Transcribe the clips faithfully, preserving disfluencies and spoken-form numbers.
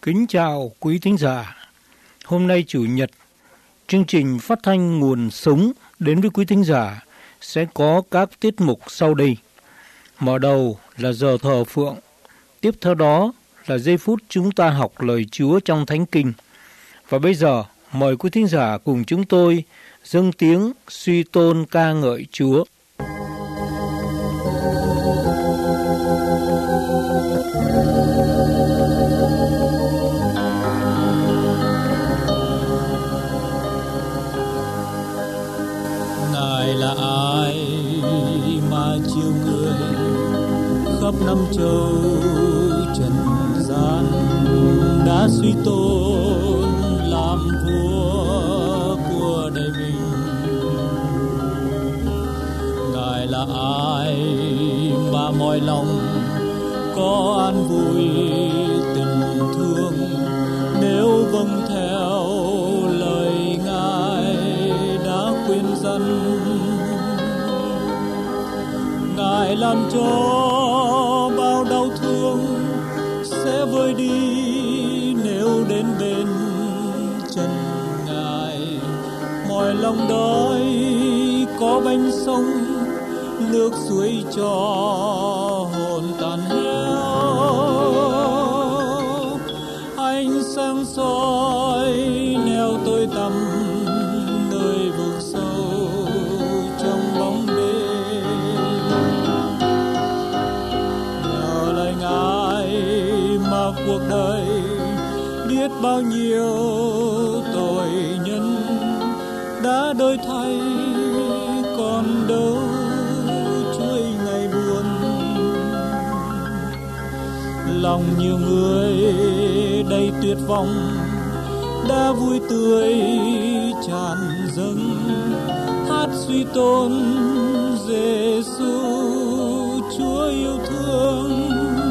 Kính chào quý thính giả. Hôm nay Chủ nhật, chương trình phát thanh Nguồn Sống đến với quý thính giả sẽ có các tiết mục sau đây. Mở đầu là giờ thờ phượng. Tiếp theo đó là giây phút chúng ta học lời Chúa trong Thánh Kinh. Và bây giờ, mời quý thính giả cùng chúng tôi dâng tiếng suy tôn ca ngợi Chúa. Ngài là ai mà chiều người khắp năm châu trần gian, đã suy tôn làm vua của đời mình. Ngài là ai mà mọi lòng có an vui tình thương, nếu vâng theo lời Ngài đã khuyên dân. Ngài làm cho bao đau thương sẽ vơi đi nếu đến bên chân Ngài. Mọi lòng đói có bánh sống, nước suối cho hồn tàn héo. Ánh sáng soi neo tôi tăm nơi vực sâu trong bóng đêm. Nhờ lời Ngài mà cuộc đời biết bao nhiêu tội nhân đã đổi thay, còn đâu chuỗi ngày buồn. Lòng nhiều người đầy tuyệt vọng đã vui tươi tràn dâng, hát suy tôn Giêsu Chúa yêu thương.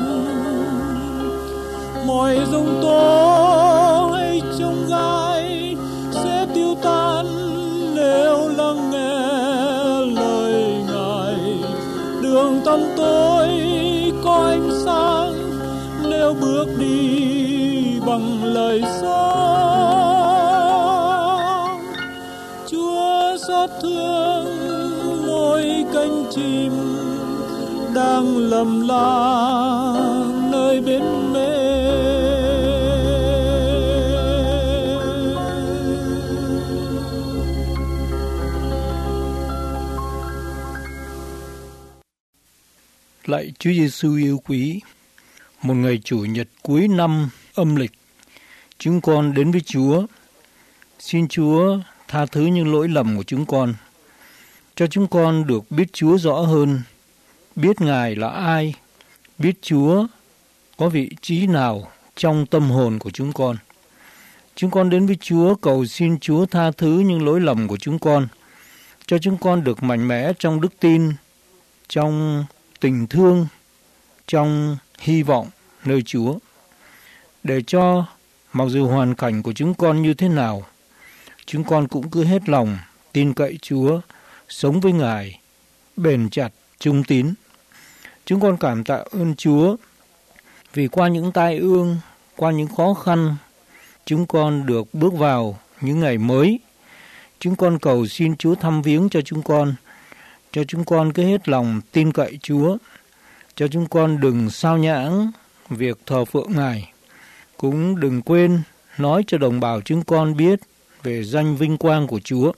Mọi giông tố hay trông gai sẽ tiêu tan nếu lắng nghe lời Ngài. Đường tăm tối có ánh sáng nếu bước đi bằng lời sống. Chúa xót thương mỗi cánh chim đang lầm lang nơi bến mê. Lạy Chúa Giêsu yêu quý, một ngày Chủ nhật cuối năm âm lịch, chúng con đến với Chúa. Xin Chúa tha thứ những lỗi lầm của chúng con, cho chúng con được biết Chúa rõ hơn, biết Ngài là ai, biết Chúa có vị trí nào trong tâm hồn của chúng con. Chúng con đến với Chúa cầu xin Chúa tha thứ những lỗi lầm của chúng con, cho chúng con được mạnh mẽ trong đức tin, trong tình thương, trong hy vọng nơi Chúa, để cho mặc dù hoàn cảnh của chúng con như thế nào, chúng con cũng cứ hết lòng tin cậy Chúa, sống với Ngài bền chặt, trung tín. Chúng con cảm tạ ơn Chúa vì qua những tai ương, qua những khó khăn, chúng con được bước vào những ngày mới. Chúng con cầu xin Chúa thăm viếng cho chúng con, cho chúng con cứ hết lòng tin cậy Chúa, cho chúng con đừng sao nhãng việc thờ phượng Ngài, cũng đừng quên nói cho đồng bào chúng con biết về danh vinh quang của Chúa.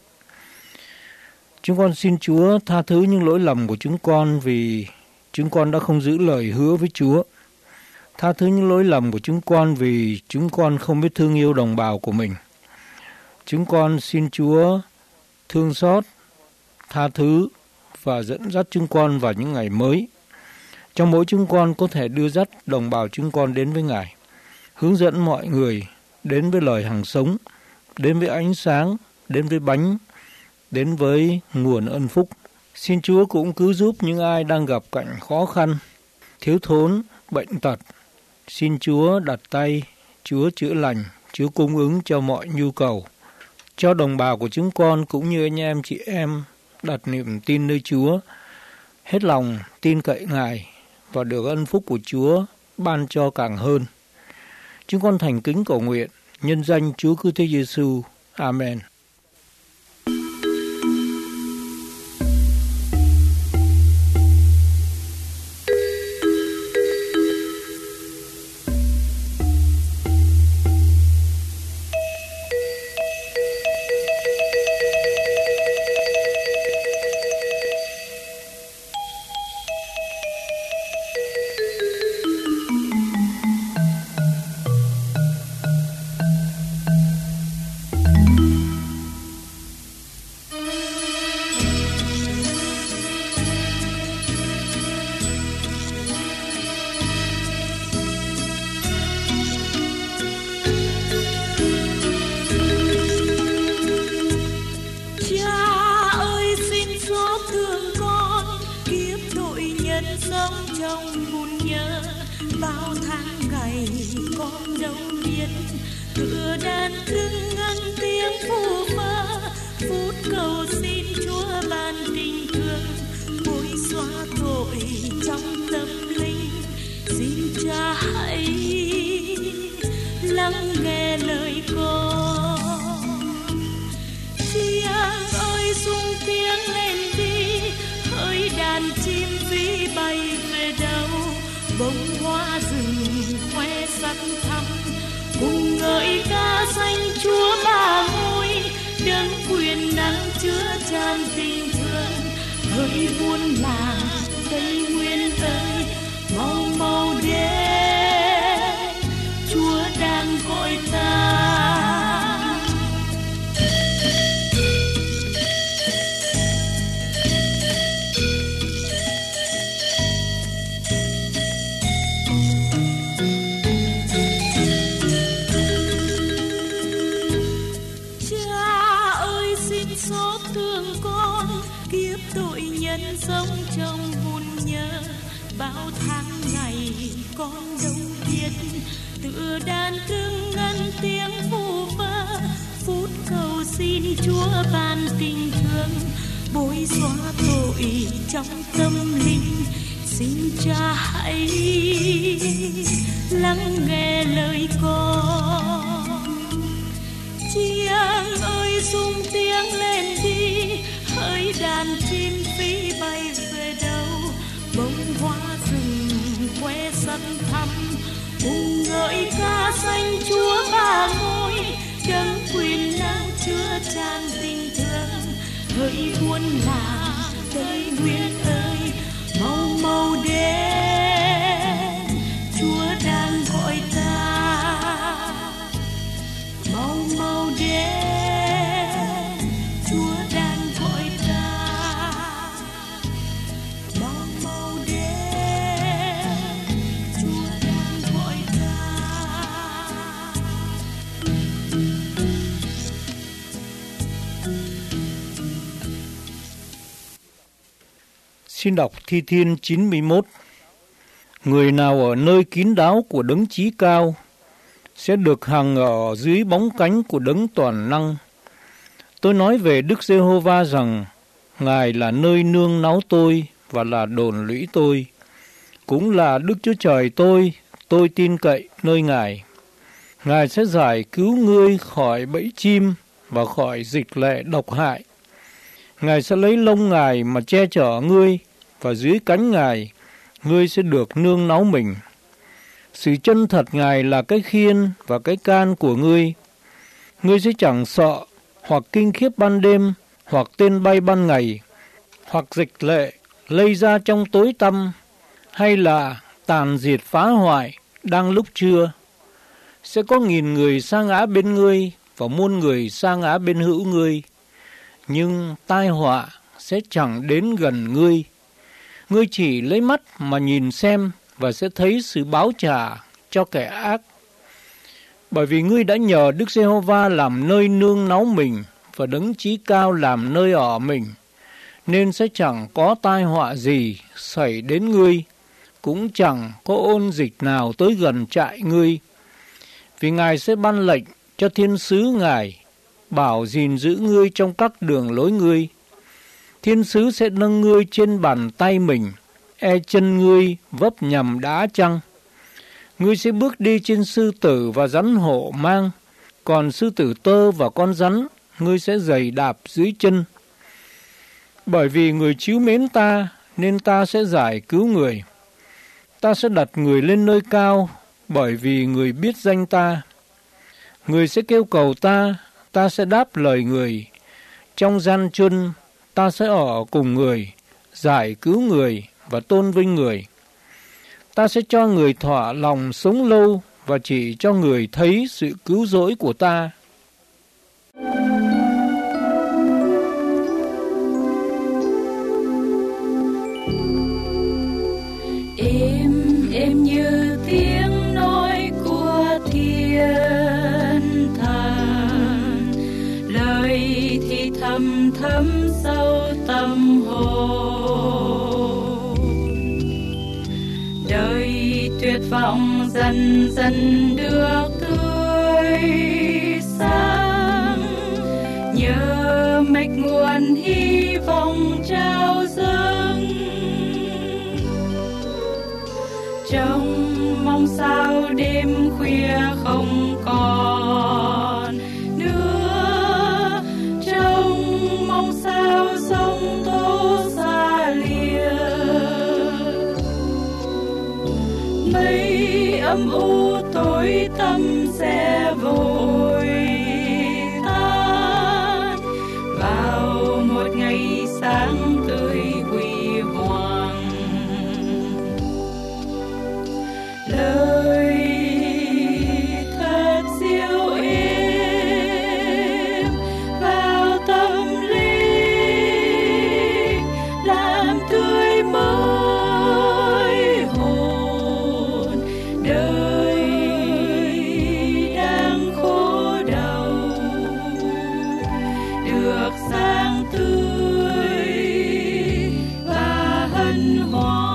Chúng con xin Chúa tha thứ những lỗi lầm của chúng con vì chúng con đã không giữ lời hứa với Chúa. Tha thứ những lỗi lầm của chúng con vì chúng con không biết thương yêu đồng bào của mình. Chúng con xin Chúa thương xót, tha thứ và dẫn dắt chúng con vào những ngày mới. Trong mỗi chúng con có thể đưa dắt đồng bào chúng con đến với Ngài, hướng dẫn mọi người đến với lời hằng sống, đến với ánh sáng, đến với bánh, đến với nguồn ân phúc. Xin Chúa cũng cứ giúp những ai đang gặp cảnh khó khăn, thiếu thốn, bệnh tật. Xin Chúa đặt tay, Chúa chữa lành, Chúa cung ứng cho mọi nhu cầu. Cho đồng bào của chúng con cũng như anh em chị em đặt niềm tin nơi Chúa, hết lòng tin cậy Ngài và được ân phúc của Chúa ban cho càng hơn. Chúng con thành kính cầu nguyện nhân danh Chúa Cứu Thế Giêsu. Amen. Xin đọc Thi Thiên chín mươi mốt. Người nào ở nơi kín đáo của Đấng Chí Cao sẽ được hằng ở dưới bóng cánh của Đấng Toàn Năng. Tôi nói về Đức Giê-hô-va rằng Ngài là nơi nương náu tôi và là đồn lũy tôi, cũng là Đức Chúa Trời tôi, tôi tin cậy nơi Ngài. Ngài sẽ giải cứu ngươi khỏi bẫy chim và khỏi dịch lệ độc hại. Ngài sẽ lấy lông Ngài mà che chở ngươi, và dưới cánh Ngài, ngươi sẽ được nương náu mình. Sự chân thật Ngài là cái khiên và cái can của ngươi. Ngươi sẽ chẳng sợ hoặc kinh khiếp ban đêm, hoặc tên bay ban ngày, hoặc dịch lệ lây ra trong tối tăm, hay là tàn diệt phá hoại đang lúc trưa. Sẽ có nghìn người sa ngã bên ngươi và muôn người sa ngã bên hữu ngươi, nhưng tai họa sẽ chẳng đến gần ngươi. Ngươi chỉ lấy mắt mà nhìn xem và sẽ thấy sự báo trả cho kẻ ác. Bởi vì ngươi đã nhờ Đức Giê-hô-va làm nơi nương náu mình và Đấng Chí Cao làm nơi ở mình, nên sẽ chẳng có tai họa gì xảy đến ngươi, cũng chẳng có ôn dịch nào tới gần trại ngươi. Vì Ngài sẽ ban lệnh cho thiên sứ Ngài bảo gìn giữ ngươi trong các đường lối ngươi. Thiên sứ sẽ nâng ngươi trên bàn tay mình, e chân ngươi vấp nhầm đá chăng. Ngươi sẽ bước đi trên sư tử và rắn hổ mang, còn sư tử tơ và con rắn ngươi sẽ giày đạp dưới chân. Bởi vì người trìu mến ta, nên ta sẽ giải cứu người. Ta sẽ đặt người lên nơi cao, bởi vì người biết danh ta. Người sẽ kêu cầu ta, ta sẽ đáp lời người. Trong gian truân, ta sẽ ở cùng người, giải cứu người và tôn vinh người. Ta sẽ cho người thỏa lòng sống lâu và chỉ cho người thấy sự cứu rỗi của ta. Êm êm như tiếng nói của thiên thần, lời thì thầm thấm sâu tâm hồn. Đời tuyệt vọng dần dần được tươi sáng, nhờ mạch nguồn hy vọng trao dâng. Trong mong sao đêm khuya không còn nữa, trong mong sao sông tố xa lìa. Mây âm u tối tăm sẽ vội tan vào một ngày sáng tươi huy hoàng. Lời thật dịu êm vào tâm linh, làm tươi mới hồn đời đang khô đau, được sáng tươi và hân hoan.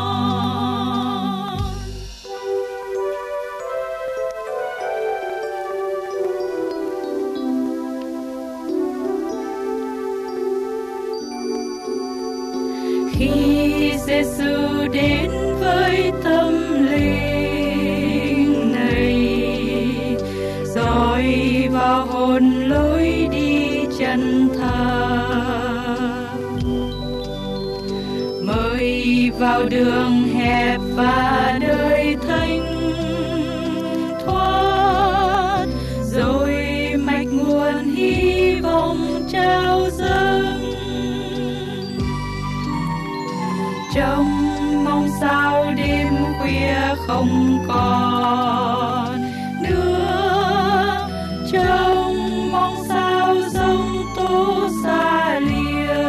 Khi Giêsu đến với tâm linh này, dọi vào hồn lối đi chân thật, mời vào đường hẹp và đời thanh thoát, rồi mạch nguồn hy vọng trao dâng. Trong mong sao đêm khuya không còn nữa, trong mong sao giông tố xa lìa.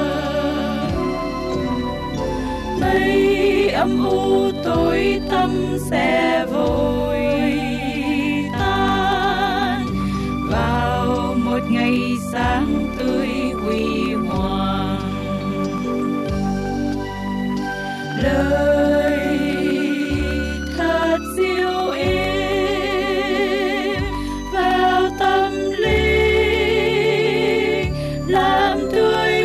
Mây âm u tối tăm sẽ vội tan vào một ngày sáng tươi huy hoàng. Lời thật dịu êm vào tâm linh, làm tươi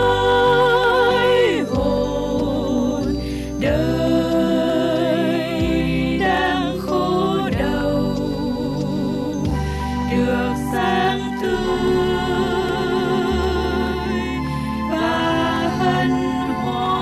mới hồn đời đang khô đau, được sáng tươi và hân hoan.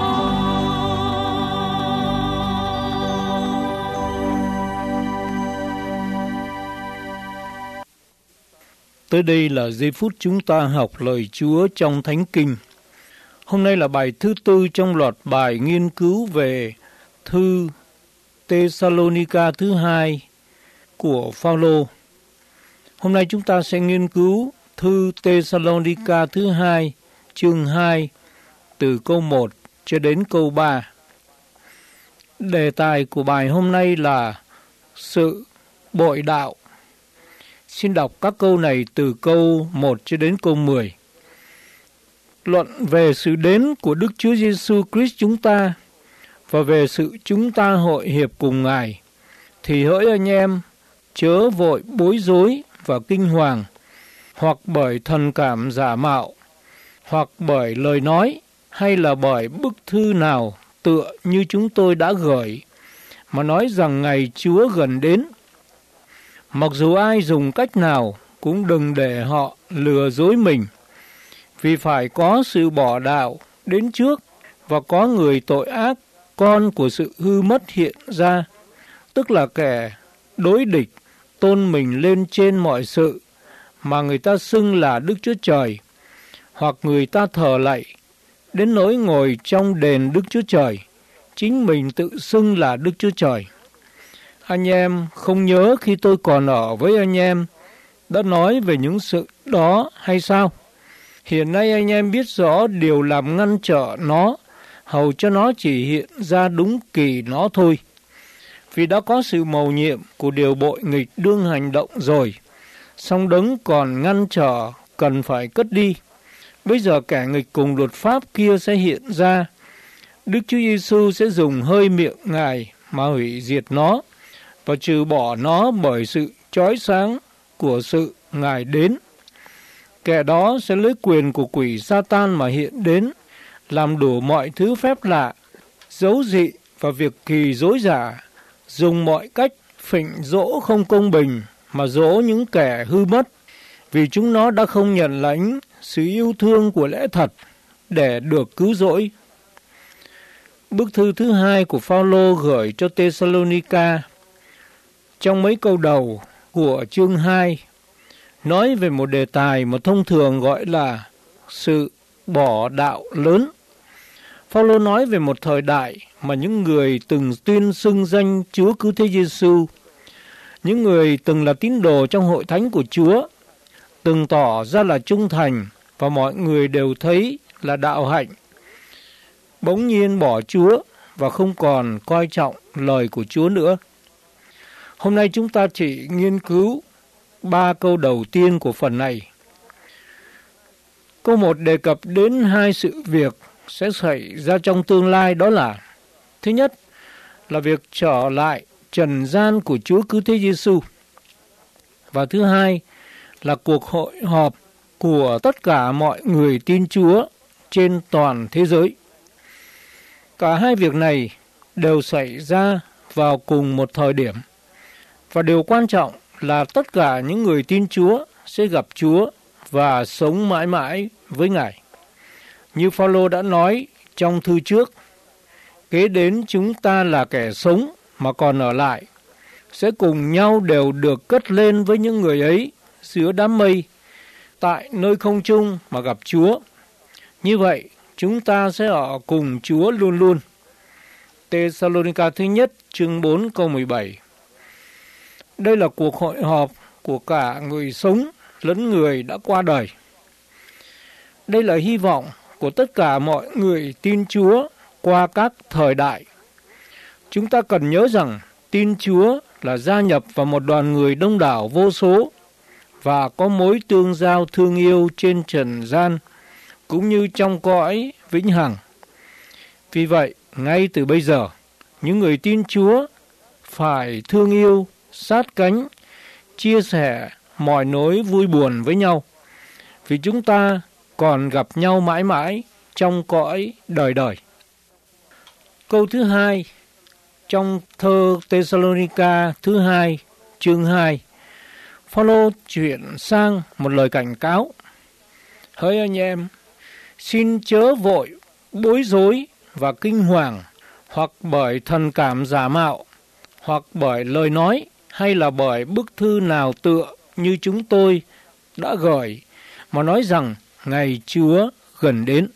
Tới đây là giây phút chúng ta học lời Chúa trong Thánh Kinh. Hôm nay là bài thứ tư trong loạt bài nghiên cứu về thư Tê-sa-lô-ni-ca thứ hai của Phao-lô. Hôm nay chúng ta sẽ nghiên cứu thư Tê-sa-lô-ni-ca thứ hai, chương hai, từ câu một cho đến câu ba. Đề tài của bài hôm nay là sự bội đạo. Xin đọc các câu này từ câu một cho đến câu mười. Luận về sự đến của Đức Chúa Giêsu Christ chúng ta và về sự chúng ta hội hiệp cùng Ngài, thì hỡi anh em, chớ vội bối rối và kinh hoàng, hoặc bởi thần cảm giả mạo, hoặc bởi lời nói, hay là bởi bức thư nào tựa như chúng tôi đã gửi, mà nói rằng ngày Chúa gần đến. Mặc dù ai dùng cách nào cũng đừng để họ lừa dối mình, vì phải có sự bỏ đạo đến trước và có người tội ác, con của sự hư mất hiện ra, tức là kẻ đối địch tôn mình lên trên mọi sự mà người ta xưng là Đức Chúa Trời, hoặc người ta thờ lạy đến nỗi ngồi trong đền Đức Chúa Trời, chính mình tự xưng là Đức Chúa Trời. Anh em không nhớ khi tôi còn ở với anh em đã nói về những sự đó hay sao? Hiện nay anh em biết rõ điều làm ngăn trở nó, hầu cho nó chỉ hiện ra đúng kỳ nó thôi. Vì đã có sự mầu nhiệm của điều bội nghịch đương hành động rồi, song đấng còn ngăn trở cần phải cất đi. Bây giờ kẻ nghịch cùng luật pháp kia sẽ hiện ra. Đức Chúa Giêsu sẽ dùng hơi miệng Ngài mà hủy diệt nó và trừ bỏ nó bởi sự chói sáng của sự Ngài đến. Kẻ đó sẽ lấy quyền của quỷ Sa-tan mà hiện đến, làm đủ mọi thứ phép lạ, dấu dị và việc kỳ dối giả, dùng mọi cách phỉnh dỗ không công bình mà dỗ những kẻ hư mất, vì chúng nó đã không nhận lãnh sự yêu thương của lẽ thật để được cứu rỗi. Bức thư thứ hai của Phao-lô gửi cho Tê-sa-lô-ni-ca, trong mấy câu đầu của chương hai, nói về một đề tài mà thông thường gọi là sự bỏ đạo lớn. Phao-lô nói về một thời đại mà những người từng tuyên xưng danh Chúa Cứu Thế Giêsu, những người từng là tín đồ trong hội thánh của Chúa, từng tỏ ra là trung thành và mọi người đều thấy là đạo hạnh, bỗng nhiên bỏ Chúa và không còn coi trọng lời của Chúa nữa. Hôm nay chúng ta chỉ nghiên cứu ba câu đầu tiên của phần này. Câu một đề cập đến hai sự việc sẽ xảy ra trong tương lai, đó là: thứ nhất là việc trở lại trần gian của Chúa Cứu Thế Giêsu, và thứ hai là cuộc hội họp của tất cả mọi người tin Chúa trên toàn thế giới. Cả hai việc này đều xảy ra vào cùng một thời điểm, và điều quan trọng là tất cả những người tin Chúa sẽ gặp Chúa và sống mãi mãi với Ngài. Như Phao-lô đã nói trong thư trước, kế đến chúng ta là kẻ sống mà còn ở lại, sẽ cùng nhau đều được cất lên với những người ấy giữa đám mây, tại nơi không trung mà gặp Chúa. Như vậy, chúng ta sẽ ở cùng Chúa luôn luôn. Tê-sa-lô-ni-ca thứ nhất, chương bốn câu mười bảy. Đây là cuộc hội họp của cả người sống lẫn người đã qua đời. Đây là hy vọng của tất cả mọi người tin Chúa qua các thời đại. Chúng ta cần nhớ rằng tin Chúa là gia nhập vào một đoàn người đông đảo vô số và có mối tương giao thương yêu trên trần gian cũng như trong cõi vĩnh hằng. Vì vậy, ngay từ bây giờ, những người tin Chúa phải thương yêu, sát cánh, chia sẻ mọi nỗi vui buồn với nhau, vì chúng ta còn gặp nhau mãi mãi trong cõi đời đời. Câu thứ hai trong thơ Tê-sa-lô-ni-ca thứ hai, chương hai, Phao-lô chuyển sang một lời cảnh cáo. Hỡi anh em, xin chớ vội bối rối và kinh hoàng, hoặc bởi thần cảm giả mạo, hoặc bởi lời nói, hay là bởi bức thư nào tựa như chúng tôi đã gửi, mà nói rằng ngày Chúa gần đến.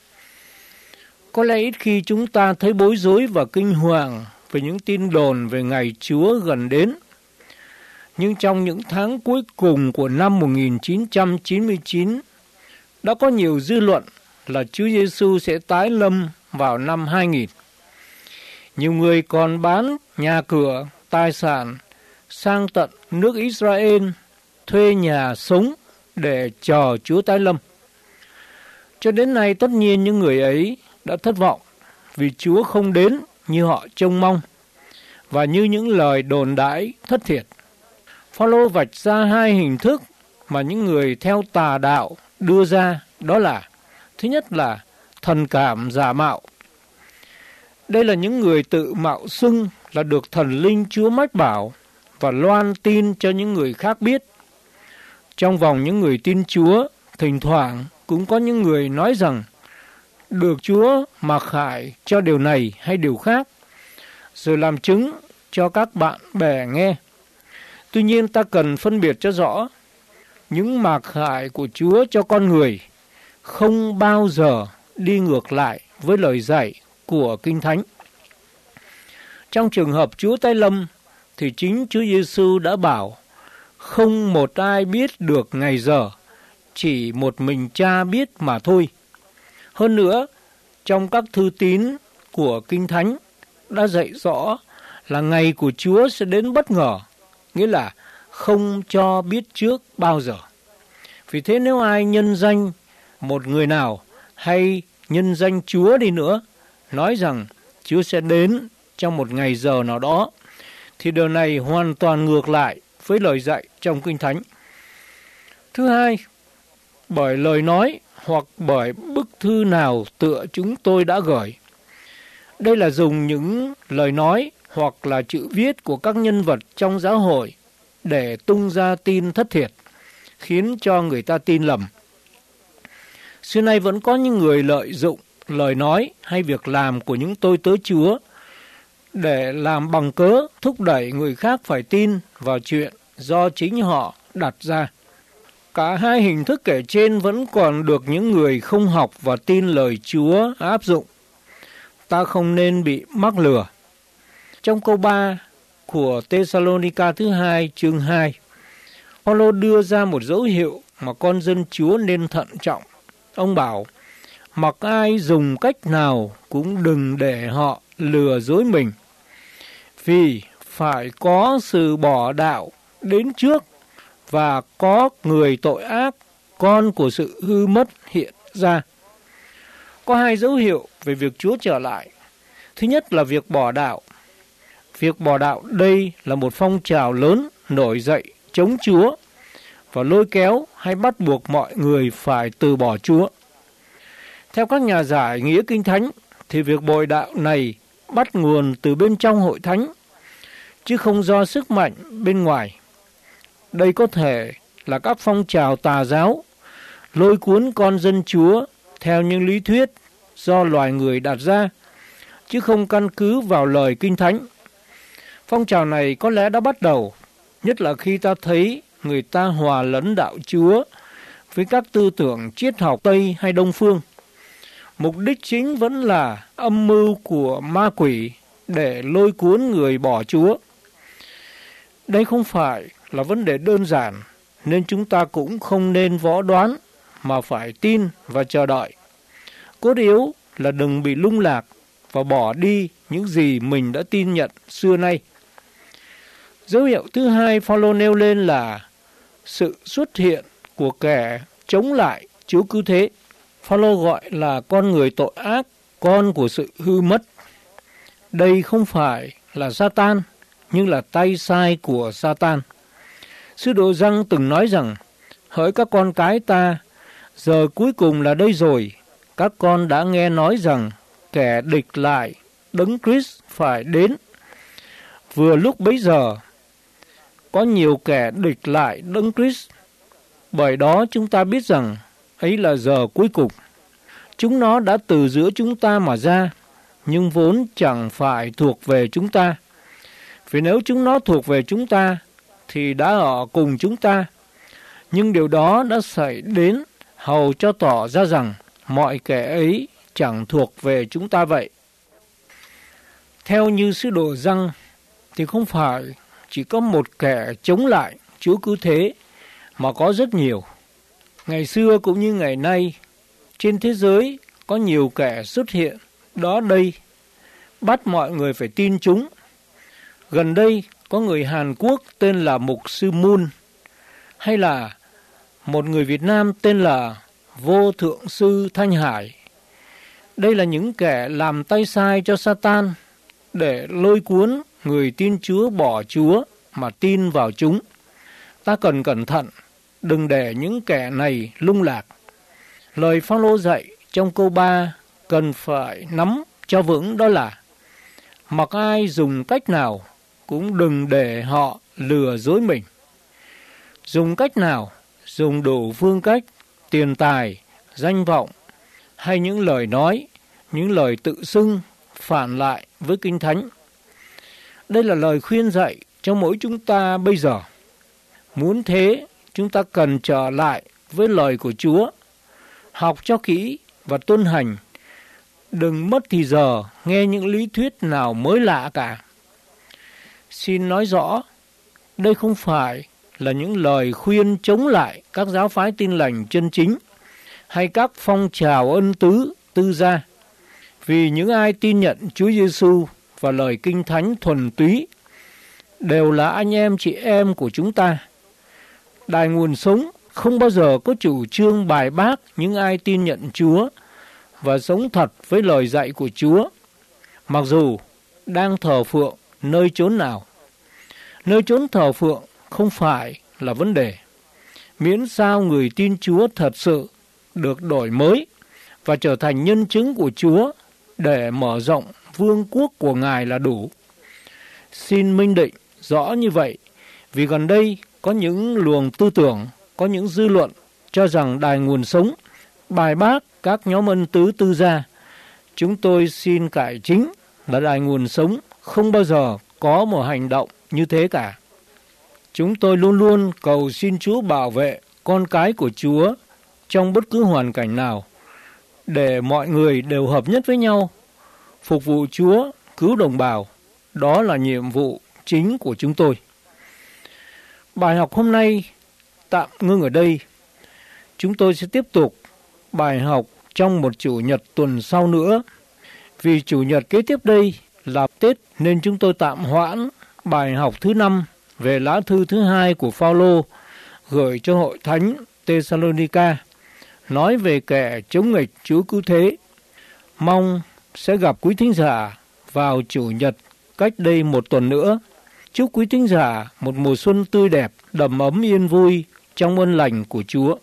Có lẽ ít khi chúng ta thấy bối rối và kinh hoàng về những tin đồn về ngày Chúa gần đến. Nhưng trong những tháng cuối cùng của năm một nghìn chín trăm chín mươi chín, đã có nhiều dư luận là Chúa Giêsu sẽ tái lâm vào năm hai nghìn. Nhiều người còn bán nhà cửa, tài sản sang tận nước Israel, thuê nhà sống để chờ Chúa tái lâm. Cho đến nay, tất nhiên những người ấy đã thất vọng vì Chúa không đến như họ trông mong và như những lời đồn đãi thất thiệt. Phao-lô vạch ra hai hình thức mà những người theo tà đạo đưa ra, đó là: thứ nhất là thần cảm giả mạo. Đây là những người tự mạo xưng là được thần linh Chúa mách bảo và loan tin cho những người khác biết. Trong vòng những người tin Chúa, thỉnh thoảng cũng có những người nói rằng được Chúa mặc khải cho điều này hay điều khác, rồi làm chứng cho các bạn bè nghe. Tuy nhiên ta cần phân biệt cho rõ, những mặc khải của Chúa cho con người không bao giờ đi ngược lại với lời dạy của Kinh Thánh. Trong trường hợp Chúa tái lâm thì chính Chúa Giêsu đã bảo không một ai biết được ngày giờ, chỉ một mình Cha biết mà thôi. Hơn nữa, trong các thư tín của Kinh Thánh đã dạy rõ là ngày của Chúa sẽ đến bất ngờ, nghĩa là không cho biết trước bao giờ. Vì thế nếu ai nhân danh một người nào hay nhân danh Chúa đi nữa, nói rằng Chúa sẽ đến trong một ngày giờ nào đó, thì điều này hoàn toàn ngược lại với lời dạy trong Kinh Thánh. Thứ hai, bởi lời nói hoặc bởi bức thư nào tựa chúng tôi đã gửi. Đây là dùng những lời nói hoặc là chữ viết của các nhân vật trong giáo hội để tung ra tin thất thiệt, khiến cho người ta tin lầm. Xưa nay vẫn có những người lợi dụng lời nói hay việc làm của những tôi tớ Chúa để làm bằng cớ thúc đẩy người khác phải tin vào chuyện do chính họ đặt ra. Cả hai hình thức kể trên vẫn còn được những người không học và tin lời Chúa áp dụng. Ta không nên bị mắc lừa. Trong câu ba của Tê-sa-lô-ni-ca thứ hai chương hai, Phaolô đưa ra một dấu hiệu mà con dân Chúa nên thận trọng. Ông bảo, mặc ai dùng cách nào cũng đừng để họ lừa dối mình, vì phải có sự bỏ đạo đến trước và có người tội ác, con của sự hư mất hiện ra. Có hai dấu hiệu về việc Chúa trở lại. Thứ nhất là việc bỏ đạo. Việc bỏ đạo đây là một phong trào lớn nổi dậy chống Chúa và lôi kéo hay bắt buộc mọi người phải từ bỏ Chúa. Theo các nhà giải nghĩa Kinh Thánh thì việc bội đạo này bắt nguồn từ bên trong hội thánh, chứ không do sức mạnh bên ngoài. Đây có thể là các phong trào tà giáo lôi cuốn con dân Chúa theo những lý thuyết do loài người đặt ra, chứ không căn cứ vào lời Kinh Thánh. Phong trào này có lẽ đã bắt đầu, nhất là khi ta thấy người ta hòa lẫn đạo Chúa với các tư tưởng triết học Tây hay Đông Phương. Mục đích chính vẫn là âm mưu của ma quỷ để lôi cuốn người bỏ Chúa. Đây không phải là vấn đề đơn giản, nên chúng ta cũng không nên võ đoán mà phải tin và chờ đợi. Cốt yếu là đừng bị lung lạc và bỏ đi những gì mình đã tin nhận xưa nay. Dấu hiệu thứ hai Phaolô nêu lên là sự xuất hiện của kẻ chống lại Chúa cứu thế. Phaolô gọi là con người tội ác, con của sự hư mất. Đây không phải là Sa-tan, nhưng là tay sai của Sa-tan. Sứ đồ Giăng từng nói rằng, hỡi các con cái ta, giờ cuối cùng là đây rồi. Các con đã nghe nói rằng kẻ địch lại Đấng Christ phải đến. Vừa lúc bấy giờ, có nhiều kẻ địch lại Đấng Christ. Bởi đó chúng ta biết rằng ấy là giờ cuối cùng. Chúng nó đã từ giữa chúng ta mà ra, nhưng vốn chẳng phải thuộc về chúng ta. Vì nếu chúng nó thuộc về chúng ta, thì đã ở cùng chúng ta. Nhưng điều đó đã xảy đến hầu cho tỏ ra rằng mọi kẻ ấy chẳng thuộc về chúng ta vậy. Theo như sứ đồ Giăng, thì không phải chỉ có một kẻ chống lại Chúa cứu thế, mà có rất nhiều. Ngày xưa cũng như ngày nay, trên thế giới có nhiều kẻ xuất hiện đó đây, bắt mọi người phải tin chúng. Gần đây có người Hàn Quốc tên là Mục Sư Moon, hay là một người Việt Nam tên là Vô Thượng Sư Thanh Hải. Đây là những kẻ làm tay sai cho Sa-tan để lôi cuốn người tin Chúa bỏ Chúa mà tin vào chúng. Ta cần cẩn thận, đừng để những kẻ này lung lạc. Lời Phaolô dạy trong câu ba cần phải nắm cho vững, đó là Mặc ai dùng cách nào cũng đừng để họ lừa dối mình. Dùng cách nào, dùng đủ phương cách, tiền tài, danh vọng, hay những lời nói, những lời tự xưng phản lại với Kinh Thánh. Đây là lời khuyên dạy cho mỗi chúng ta bây giờ. Muốn thế, chúng ta cần trở lại với lời của Chúa, học cho kỹ và tuân hành. Đừng mất thì giờ nghe những lý thuyết nào mới lạ cả. Xin nói rõ, đây không phải là những lời khuyên chống lại các giáo phái Tin Lành chân chính hay các phong trào ân tứ, tư gia. Vì những ai tin nhận Chúa Giêsu và lời Kinh Thánh thuần túy đều là anh em chị em của chúng ta. Đài Nguồn Sống không bao giờ có chủ trương bài bác những ai tin nhận Chúa và sống thật với lời dạy của Chúa, mặc dù đang thờ phượng nơi chốn nào. Nơi chốn thờ phượng không phải là vấn đề, miễn sao người tin Chúa thật sự được đổi mới và trở thành nhân chứng của Chúa để mở rộng vương quốc của Ngài là đủ. Xin minh định rõ như vậy, vì gần đây có những luồng tư tưởng, có những dư luận cho rằng Đài Nguồn Sống bài bác các nhóm ân tứ tư gia. Chúng tôi xin cải chính là Đài Nguồn Sống không bao giờ có một hành động như thế cả. Chúng tôi luôn luôn cầu xin Chúa bảo vệ con cái của Chúa trong bất cứ hoàn cảnh nào, để mọi người đều hợp nhất với nhau, phục vụ Chúa, cứu đồng bào. Đó là nhiệm vụ chính của chúng tôi. Bài học hôm nay tạm ngưng ở đây. Chúng tôi sẽ tiếp tục bài học trong một chủ nhật tuần sau nữa. Vì chủ nhật kế tiếp đây là Tết nên chúng tôi tạm hoãn bài học thứ năm về lá thư thứ hai của Phaolô gửi cho hội thánh Thessalonica, nói về kẻ chống nghịch Chúa cứu thế. Mong sẽ gặp quý thính giả vào chủ nhật cách đây một tuần nữa. Chúc quý thính giả một mùa xuân tươi đẹp, đầm ấm yên vui trong ơn lành của Chúa.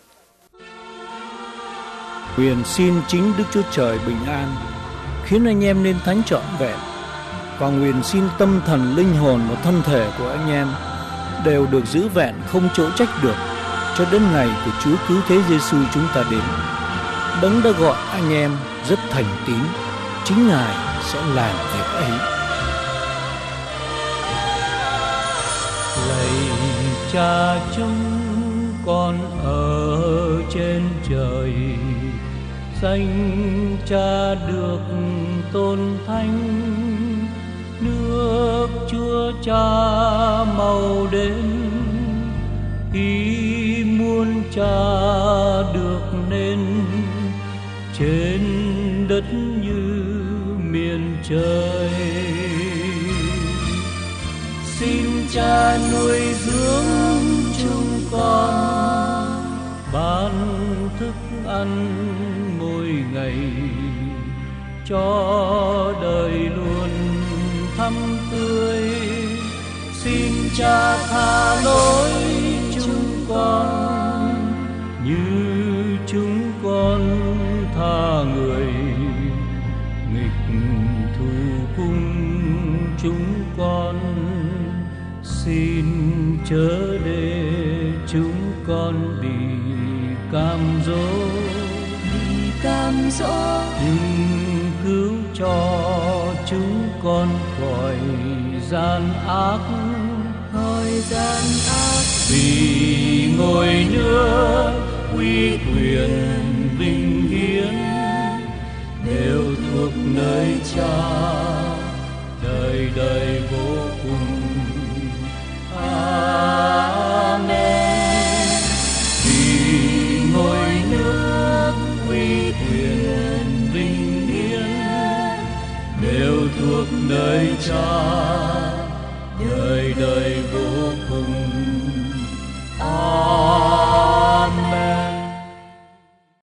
Nguyện xin chính Đức Chúa Trời bình an, khiến anh em nên thánh trọn vẹn, và nguyện xin tâm thần, linh hồn và thân thể của anh em đều được giữ vẹn không chỗ trách được, cho đến ngày của Chúa cứu thế Giêsu chúng ta đến. Đấng đã gọi anh em rất thành tín, chính Ngài sẽ làm việc ấy. Lạy Cha chúng con ở trên trời, danh Cha được tôn thánh, nước Chúa Cha mau đến, ý muốn Cha được nên trên đất như miền trời. Xin Cha nuôi dưỡng chúng con, ban thức ăn mỗi ngày, cho đời luôn thắm tươi. Xin Cha tha lỗi chúng con như chúng con tha người nghịch thù cùng chúng con. Xin chớ để chúng con bị cam dỗ, bị cam dỗ, nhưng cứu cho chúng con khỏi gian ác, khỏi gian ác. Vì ngôi nước, uy quyền, vinh hiển đều thuộc nơi Cha, đời đời vô cùng. Amen. Vì ngôi nước, uy quyền, vinh hiển đều thuộc nơi Cha, đời đời vô cùng.